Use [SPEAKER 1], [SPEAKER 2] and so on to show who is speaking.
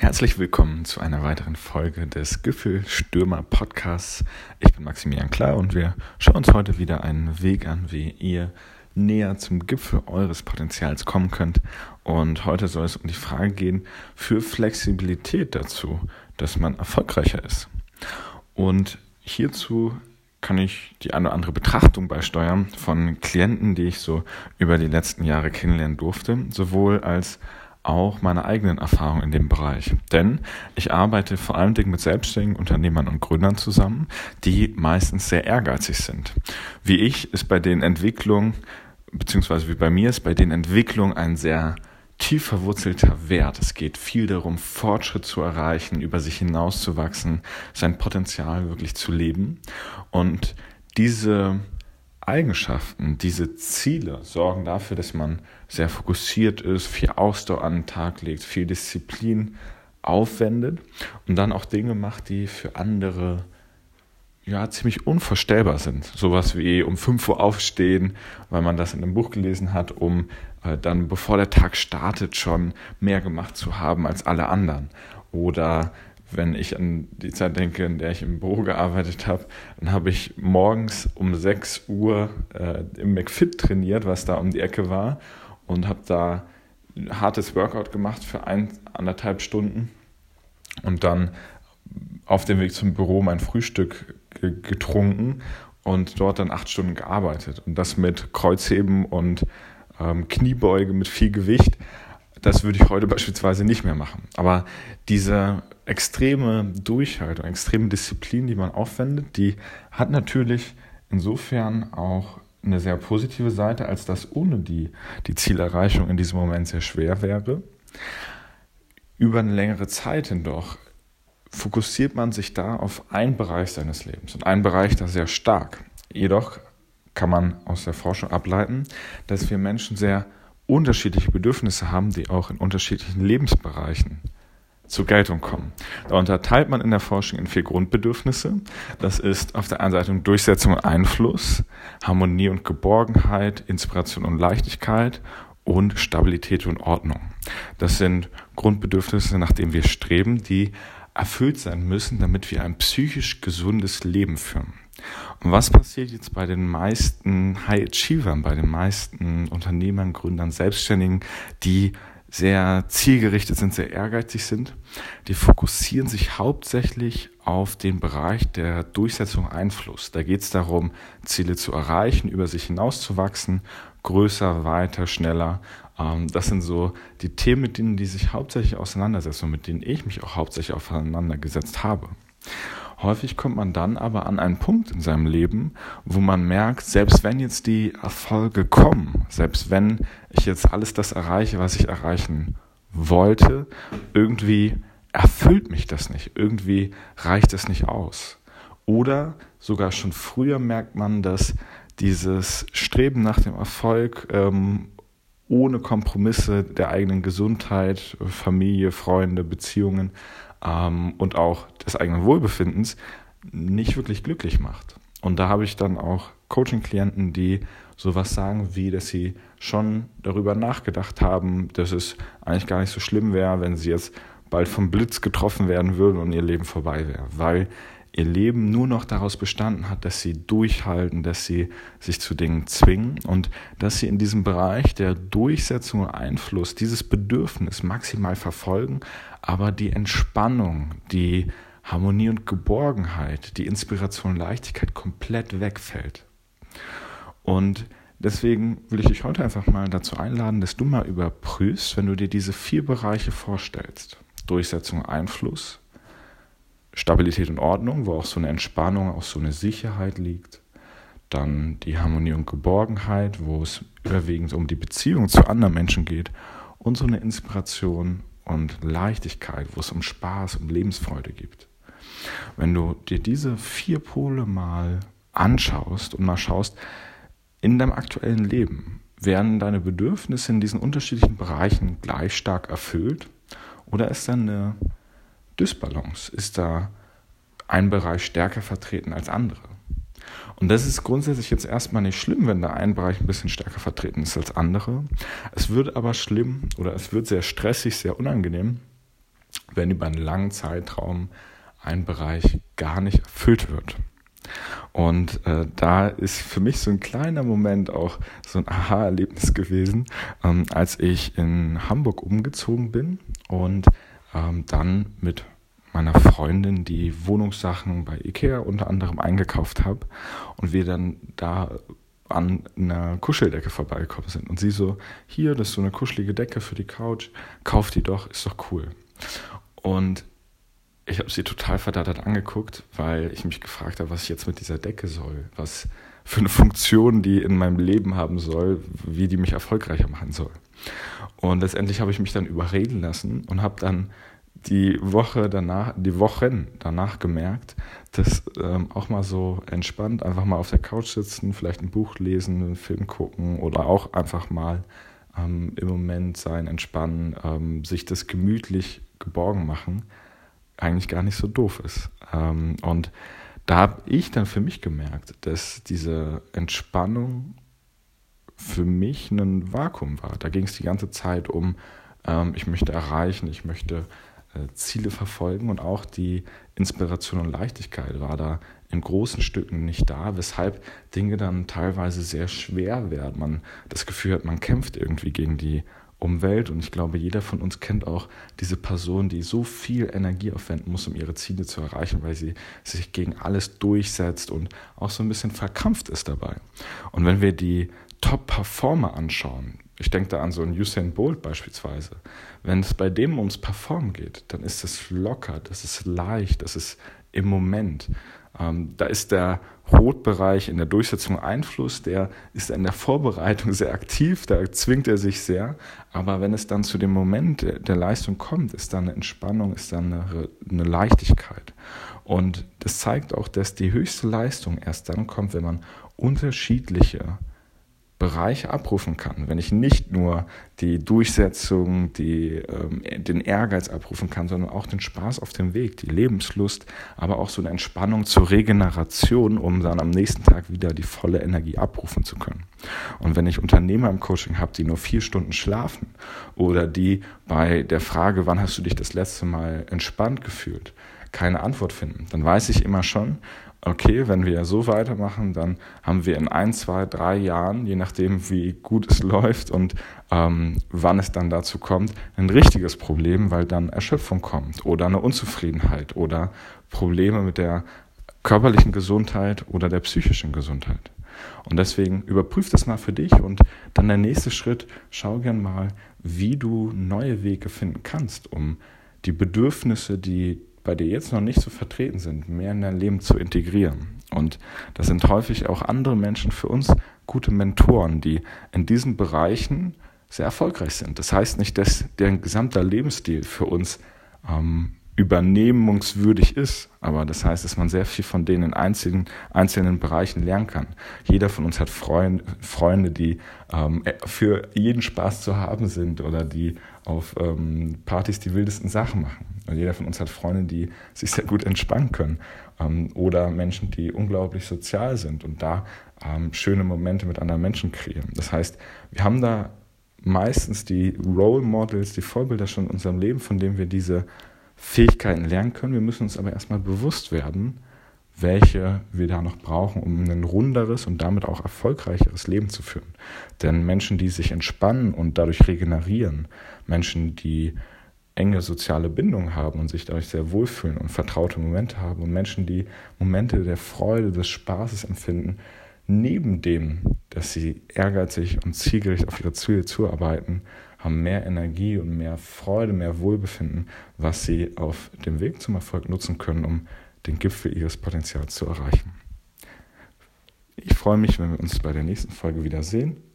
[SPEAKER 1] Herzlich willkommen zu einer weiteren Folge des Gipfelstürmer-Podcasts. Ich bin Maximilian Klar und wir schauen uns heute wieder einen Weg an, wie ihr näher zum Gipfel eures Potenzials kommen könnt. Und heute soll es um die Frage gehen, für Flexibilität dazu, dass man erfolgreicher ist. Und hierzu kann ich die eine oder andere Betrachtung beisteuern von Klienten, die ich so über die letzten Jahre kennenlernen durfte, sowohl als auch meine eigenen Erfahrungen in dem Bereich. Denn ich arbeite vor allem mit selbstständigen Unternehmern und Gründern zusammen, die meistens sehr ehrgeizig sind. Wie ich ist bei den Entwicklungen, beziehungsweise wie bei mir ist bei den Entwicklungen ein sehr tief verwurzelter Wert. Es geht viel darum, Fortschritt zu erreichen, über sich hinauszuwachsen, sein Potenzial wirklich zu leben. Und diese Eigenschaften, diese Ziele sorgen dafür, dass man sehr fokussiert ist, viel Ausdauer an den Tag legt, viel Disziplin aufwendet und dann auch Dinge macht, die für andere ziemlich unvorstellbar sind. Sowas wie um 5 Uhr aufstehen, weil man das in einem Buch gelesen hat, um dann, bevor der Tag startet, schon mehr gemacht zu haben als alle anderen. Oder wenn ich an die Zeit denke, in der ich im Büro gearbeitet habe, dann habe ich morgens um 6 Uhr im McFit trainiert, was da um die Ecke war, und habe da ein hartes Workout gemacht für 1,5 Stunden und dann auf dem Weg zum Büro mein Frühstück getrunken und dort dann 8 Stunden gearbeitet. Und das mit Kreuzheben und Kniebeuge mit viel Gewicht. Das würde ich heute beispielsweise nicht mehr machen. Aber diese extreme Durchhaltung, extreme Disziplin, die man aufwendet, die hat natürlich insofern auch eine sehr positive Seite, als dass ohne die Zielerreichung in diesem Moment sehr schwer wäre. Über eine längere Zeit hindoch fokussiert man sich da auf einen Bereich seines Lebens und einen Bereich da sehr stark. Jedoch kann man aus der Forschung ableiten, dass wir Menschen sehr unterschiedliche Bedürfnisse haben, die auch in unterschiedlichen Lebensbereichen zur Geltung kommen. Da unterteilt man in der Forschung in 4 Grundbedürfnisse. Das ist auf der einen Seite Durchsetzung und Einfluss, Harmonie und Geborgenheit, Inspiration und Leichtigkeit und Stabilität und Ordnung. Das sind Grundbedürfnisse, nach denen wir streben, die erfüllt sein müssen, damit wir ein psychisch gesundes Leben führen. Und was passiert jetzt bei den meisten High Achievern, bei den meisten Unternehmern, Gründern, Selbstständigen, die sehr zielgerichtet sind, sehr ehrgeizig sind? Die fokussieren sich hauptsächlich auf den Bereich der Durchsetzung und Einfluss. Da geht es darum, Ziele zu erreichen, über sich hinauszuwachsen, größer, weiter, schneller. Das sind so die Themen, mit denen die sich hauptsächlich auseinandersetzen und mit denen ich mich auch hauptsächlich auseinandergesetzt habe. Häufig kommt man dann aber an einen Punkt in seinem Leben, wo man merkt, selbst wenn jetzt die Erfolge kommen, selbst wenn ich jetzt alles das erreiche, was ich erreichen wollte, irgendwie erfüllt mich das nicht, irgendwie reicht es nicht aus. Oder sogar schon früher merkt man, dass dieses Streben nach dem Erfolg ohne Kompromisse der eigenen Gesundheit, Familie, Freunde, Beziehungen und auch des eigenen Wohlbefindens nicht wirklich glücklich macht. Und da habe ich dann auch Coaching-Klienten, die sowas sagen wie, dass sie schon darüber nachgedacht haben, dass es eigentlich gar nicht so schlimm wäre, wenn sie jetzt bald vom Blitz getroffen werden würden und ihr Leben vorbei wäre, weil ihr Leben nur noch daraus bestanden hat, dass sie durchhalten, dass sie sich zu Dingen zwingen und dass sie in diesem Bereich der Durchsetzung und Einfluss dieses Bedürfnis maximal verfolgen, aber die Entspannung, die Harmonie und Geborgenheit, die Inspiration und Leichtigkeit komplett wegfällt. Und deswegen will ich dich heute einfach mal dazu einladen, dass du mal überprüfst, wenn du dir diese 4 Bereiche vorstellst: Durchsetzung und Einfluss, Stabilität und Ordnung, wo auch so eine Entspannung, auch so eine Sicherheit liegt. Dann die Harmonie und Geborgenheit, wo es überwiegend um die Beziehung zu anderen Menschen geht. Und so eine Inspiration und Leichtigkeit, wo es um Spaß und Lebensfreude geht. Wenn du dir diese 4 Pole mal anschaust und mal schaust, in deinem aktuellen Leben, werden deine Bedürfnisse in diesen unterschiedlichen Bereichen gleich stark erfüllt? Oder ist da eine Dysbalance? Ist da ein Bereich stärker vertreten als andere? Und das ist grundsätzlich jetzt erstmal nicht schlimm, wenn da ein Bereich ein bisschen stärker vertreten ist als andere. Es wird aber schlimm oder es wird sehr stressig, sehr unangenehm, wenn über einen langen Zeitraum ein Bereich gar nicht erfüllt wird. Und da ist für mich so ein kleiner Moment auch so ein Aha-Erlebnis gewesen, als ich in Hamburg umgezogen bin und dann mit meiner Freundin die Wohnungssachen bei Ikea unter anderem eingekauft habe und wir dann da an einer Kuscheldecke vorbeigekommen sind. Und sie so, hier, das ist so eine kuschelige Decke für die Couch, kauf die doch, ist doch cool. Und ich habe sie total verdattert angeguckt, weil ich mich gefragt habe, was ich jetzt mit dieser Decke soll, was für eine Funktion die in meinem Leben haben soll, wie die mich erfolgreicher machen soll. Und letztendlich habe ich mich dann überreden lassen und habe dann die Wochen danach gemerkt, dass auch mal so entspannt einfach mal auf der Couch sitzen, vielleicht ein Buch lesen, einen Film gucken oder auch einfach mal im Moment sein, entspannen, sich das gemütlich geborgen machen, eigentlich gar nicht so doof ist. Und da habe ich dann für mich gemerkt, dass diese Entspannung für mich ein Vakuum war. Da ging es die ganze Zeit um, ich möchte erreichen, ich möchte Ziele verfolgen und auch die Inspiration und Leichtigkeit war da in großen Stücken nicht da, weshalb Dinge dann teilweise sehr schwer werden. Man das Gefühl hat, man kämpft irgendwie gegen die Umwelt und ich glaube, jeder von uns kennt auch diese Person, die so viel Energie aufwenden muss, um ihre Ziele zu erreichen, weil sie sich gegen alles durchsetzt und auch so ein bisschen verkrampft ist dabei. Und wenn wir die Top-Performer anschauen, ich denke da an so einen Usain Bolt beispielsweise, wenn es bei dem ums Performen geht, dann ist es locker, das ist leicht, das ist im Moment. Da ist der Rotbereich in der Durchsetzung Einfluss, der ist in der Vorbereitung sehr aktiv, da zwingt er sich sehr, aber wenn es dann zu dem Moment der Leistung kommt, ist da eine Entspannung, ist da eine Leichtigkeit. Und das zeigt auch, dass die höchste Leistung erst dann kommt, wenn man unterschiedliche Bereiche abrufen kann, wenn ich nicht nur die Durchsetzung, den Ehrgeiz abrufen kann, sondern auch den Spaß auf dem Weg, die Lebenslust, aber auch so eine Entspannung zur Regeneration, um dann am nächsten Tag wieder die volle Energie abrufen zu können. Und wenn ich Unternehmer im Coaching habe, die nur 4 Stunden schlafen oder die bei der Frage, wann hast du dich das letzte Mal entspannt gefühlt, keine Antwort finden, dann weiß ich immer schon, okay, wenn wir so weitermachen, dann haben wir in 1, 2, 3 Jahren, je nachdem wie gut es läuft und wann es dann dazu kommt, ein richtiges Problem, weil dann Erschöpfung kommt oder eine Unzufriedenheit oder Probleme mit der körperlichen Gesundheit oder der psychischen Gesundheit. Und deswegen überprüf das mal für dich und dann der nächste Schritt, schau gern mal, wie du neue Wege finden kannst, um die Bedürfnisse, die bei dir jetzt noch nicht so vertreten sind, mehr in dein Leben zu integrieren. Und das sind häufig auch andere Menschen für uns gute Mentoren, die in diesen Bereichen sehr erfolgreich sind. Das heißt nicht, dass deren gesamter Lebensstil für uns übernehmungswürdig ist, aber das heißt, dass man sehr viel von denen in einzelnen Bereichen lernen kann. Jeder von uns hat Freunde, die für jeden Spaß zu haben sind oder die auf Partys die wildesten Sachen machen. Und jeder von uns hat Freunde, die sich sehr gut entspannen können oder Menschen, die unglaublich sozial sind und da schöne Momente mit anderen Menschen kreieren. Das heißt, wir haben da meistens die Role Models, die Vorbilder schon in unserem Leben, von denen wir diese Fähigkeiten lernen können. Wir müssen uns aber erstmal bewusst werden, welche wir da noch brauchen, um ein runderes und damit auch erfolgreicheres Leben zu führen. Denn Menschen, die sich entspannen und dadurch regenerieren, Menschen, die enge soziale Bindungen haben und sich dadurch sehr wohlfühlen und vertraute Momente haben und Menschen, die Momente der Freude, des Spaßes empfinden, neben dem, dass sie ehrgeizig und zielgerichtet auf ihre Ziele zuarbeiten, haben mehr Energie und mehr Freude, mehr Wohlbefinden, was sie auf dem Weg zum Erfolg nutzen können, um den Gipfel ihres Potenzials zu erreichen. Ich freue mich, wenn wir uns bei der nächsten Folge wieder sehen.